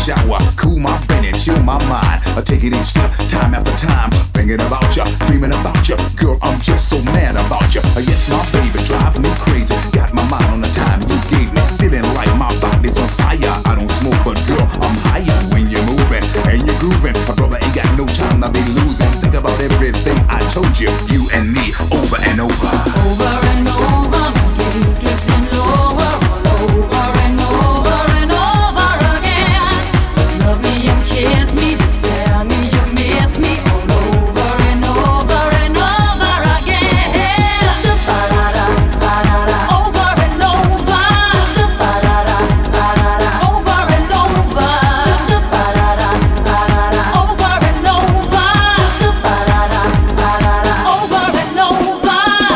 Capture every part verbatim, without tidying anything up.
shower, cool my brain and chill my mind. I take it each step, time after time, thinking about ya, dreaming about ya. Girl, I'm just so mad about ya. Yes, my baby drive me crazy. Got my mind on the time you gave me, feeling like my body's on fire. I don't smoke, but girl, I'm higher when you're moving and you're grooving. My brother ain't got no time to be losing. Think about everything I told you, you and me, over and over, over and over. My dreams drifting lower, all over and over and over again. Love me and kiss me, just tell me you miss me, all over and over and over again. Ba-da-da, ba-da-da, over and over. Ba-da-da, ba-da-da, over and over. Ba-da-da, ba-da-da, over and over. Ba-da-da, ba-da-da, over and over.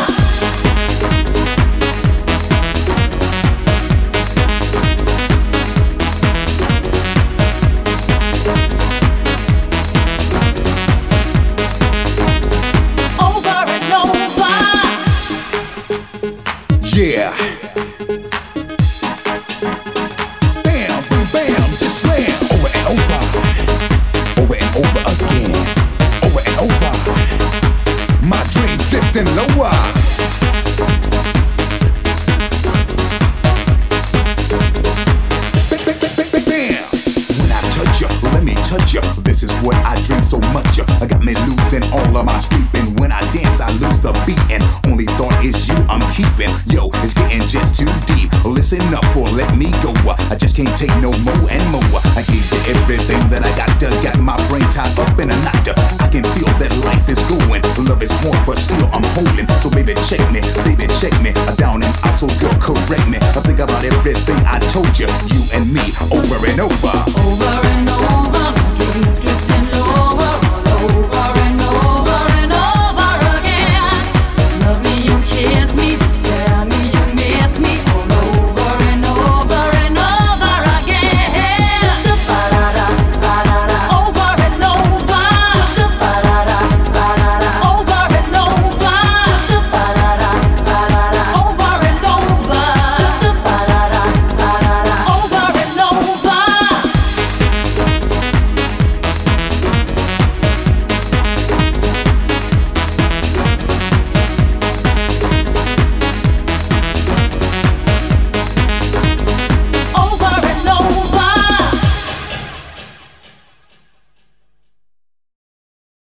Over and over. yeah. Bam, boom, bam, just slam. Over and over, over and over again, over and over. My dreams drifting lower. Bam, bam, bam, bam, bam, bam. When I touch you, let me touch you. This is what I dream so much. I got me losing all of my sleeping. When I dance, I lose the beat, and only thought is you I'm keeping. Yo, it's getting just too deep. Listen up or let me go. I just can't take no more and more. I gave you everything that I got. Got my brain tied up in a knot. I can feel that life is going. Love is more, but still I'm holding. So baby, check me, baby, check me. Down and out, so girl, correct me. I think about everything I told you, you and me, over and over. Over and over, my dreams drifting lower.